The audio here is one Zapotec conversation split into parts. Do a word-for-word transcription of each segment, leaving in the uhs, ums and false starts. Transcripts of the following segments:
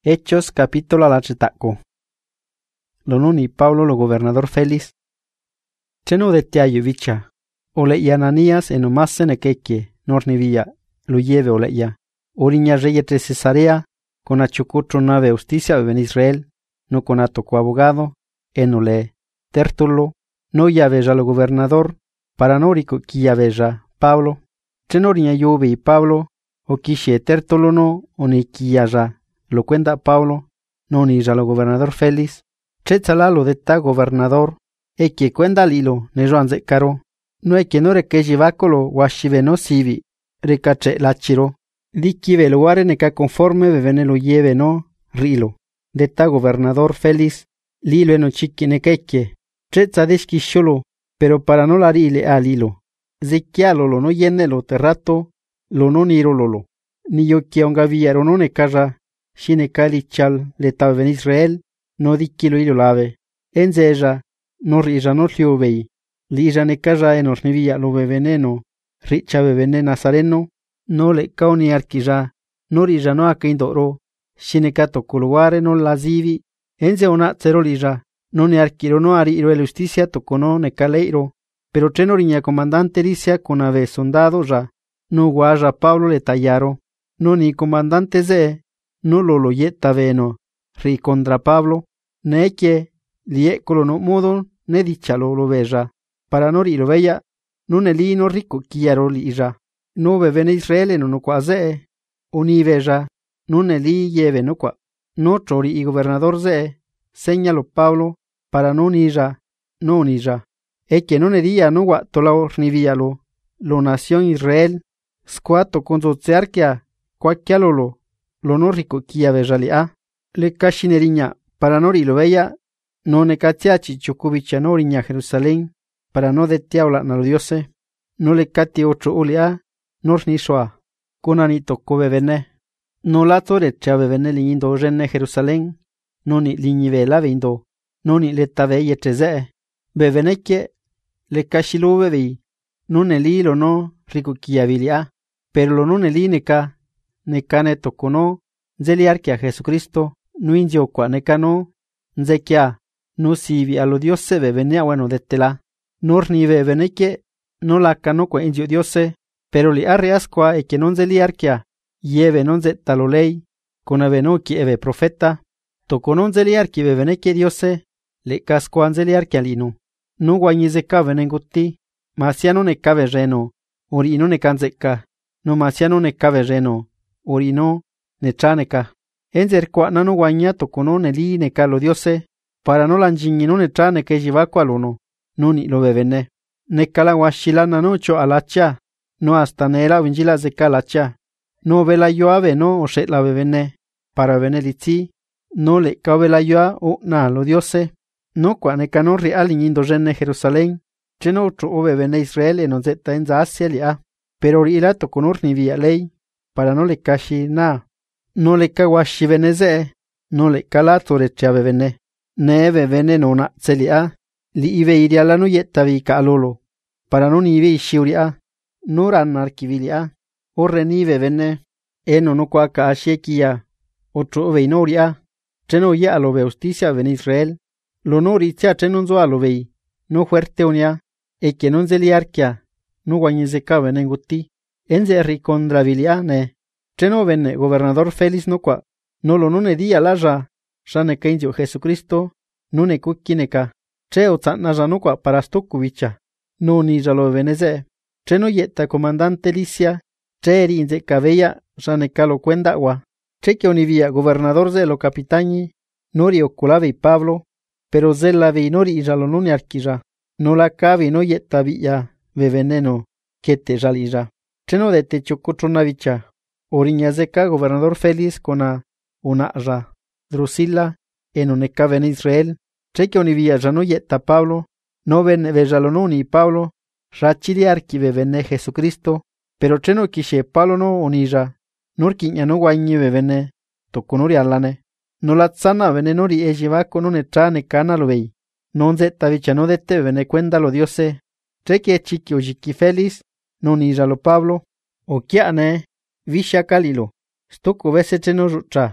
Hechos capítulo la chitaco. Lo nuni Pablo lo gobernador Félix. Cheno de tiayo vicha. Ole y Ananías en omasen equeque, nornivilla, lo lleve ole ya. Oriña rey de Cesarea, con achucutro nave justicia en Israel, no con atoco abogado, en ole. Tértulo, no ya veja lo gobernador, paranórico que ya veja Pablo. Chenoriña lluvia y Pablo, o quiche tértulo no, o ni quilla lo cuenta Pablo, no ni ya lo gobernador Félix. Chetzala lo de ta gobernador, e que cuenta lilo, ne joanze caro. No e que no re que llevacolo, washive no sivi, recache lachiro. Di kive luare ne ca conforme bevene lo lleve no, rilo. De ta gobernador Félix, lilo eno chiqui ne queque. Chetza deski sholo, pero para no la rile a lilo. Zekialo lo no yene lo terrato, lo no niro lolo. Ni yo que onga viero no ne cara. Shine kali chal le tabe en Israel, no di kilo ilo lave. Enzeja, no rija no liovei. Lija ne kaja enos nevia lo veneno, richa bevene nazareno, no le kauni arquija, no rija no akaindoro. Shine kato kuluare no lazivi, enze ona zero lija, no ne arquiro no ari iro el justicia tocono ne caleiro. Pero cheno riña comandante ricia con ave soldado ja, no guaja Pablo le tallaro, no ni comandante ze. No lo lo yeta veno, ri contra Pablo, ne que, liecolo no modo, ne dichalo lo veja, para no ri lo veya, no ne li no rico quiero lija, no bevene Israel no no quaze, uni veja, no ne li lleve no qua, no chori y gobernador ze, señalo Pablo, para no nija, no nija, e que no ne dia no gua tolao ni vialo, lo nación Israel, squato con zocearquia, quaquialo lo. Lo no rico kia vejalia, le cashineriña, para no lo veya, no ne catiachi chocubicha no riña Jerusalén, para no de tiaula na lo diose, no le cati ocho ulia, no ni soa, con anito cobe vene, no la tore chave vene lindo renne Jerusalén, no ni liñive la vindo, no ni le tave yeteze, beveneke, le cashilo bevi, no ne li lo no rico kia vilia, pero lo no ne li neca, nekane tokono, zeliarque a Jesucristo, no indio qua nekano, nzekia, no sivi a lo diose bevenia bueno de tela, nor ni beveneke, no la cano qua indio diose, pero li arreas qua e que non zeliarquea, yeve non zeta lo lei, con aveno qui eve profeta, tokonon zeliarque beveneke diose, le casquan zeliarque alino, no guañizeca venenguti, masiano ne cave reno, ori no ne canzeca, no masiano ne cave reno. Orino, nechaneka. Enzer kwa nano guaña tocono neli neca lo diose, para no lanjinino nechane que lleva cualuno, no ni lo bebene. Necala guachila nanocho alacha, no hasta nela vinjila de calacha. No vela yo ave no o la bebene, para venelitzi, no le cabela yo o na lo diose, no qua neca no real inindo renne Jerusalén, cheno otro o bebene Israel en onzeta en Asia lia, pero ila toconor ni via ley. Para no le cashi na, no le kawashi veneze, no le calatore chave vene, ne vene nona celia, li ive iria la no yetta vica alolo, para non ive shiuria, no ran archivilia, o renive vene, e no no qua ka shekia, otro veinoria, cheno ya alo ve justicia ven Israel, lo no ritia chenon zo alo vei, no fuerte unia, e que non zeliarquia, no guañeze ka venenguti. Enze ricondraviliane, cheno venne gobernador Félix no qua, no lo no ne dia laja, shane keinjo Jesucristo, no ne kukineca, cheo tzanaja no qua para stokuvicha, no ni jalo veneze, cheno yeta comandante Licia, cheri inze cabella, shane calo cuendagua, cheque onivia gobernador ze lo capitañi, nori oculave Pablo, pero ze la vi nori jalo no ne arquija, no la cavi no yeta villa, ve veneno, que te jalija. Cheno de techo cotronavicha, oriña zeca gobernador Félix con a una ra, Drusila, en oneca ven Israel, cheque onivia ya no yeta Pablo, no ven vejalonuni Pablo, rachiliarki bevene Jesucristo, pero cheno quiche Pablo no onija, norquiña no guañi bevene, toconori alane, no la tzana venenori e lleva con un etrane cana lo vei, non zeta vicha no dete bevene cuenda lo diose, cheque chiqui ojiki Félix, no ni lo Pablo, o kiane, visha kalilo, stoko vese cheno rucha,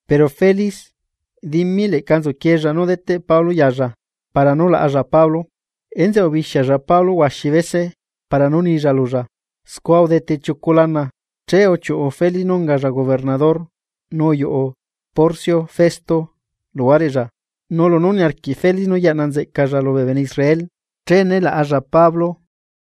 Pero Félix, dimmi le canzo quiera no dete Pablo yaya, para no la haya Pablo, enze obisha ya Pablo washivese, para no ni jaluja. Squaw dete chocolana, che ocho o Félix no ngaja gobernador, no yo o Porcio Festo, luare ya. No lo no ni arqui Félix no yananze kaja lo beben Israel, che ne la haya Pablo,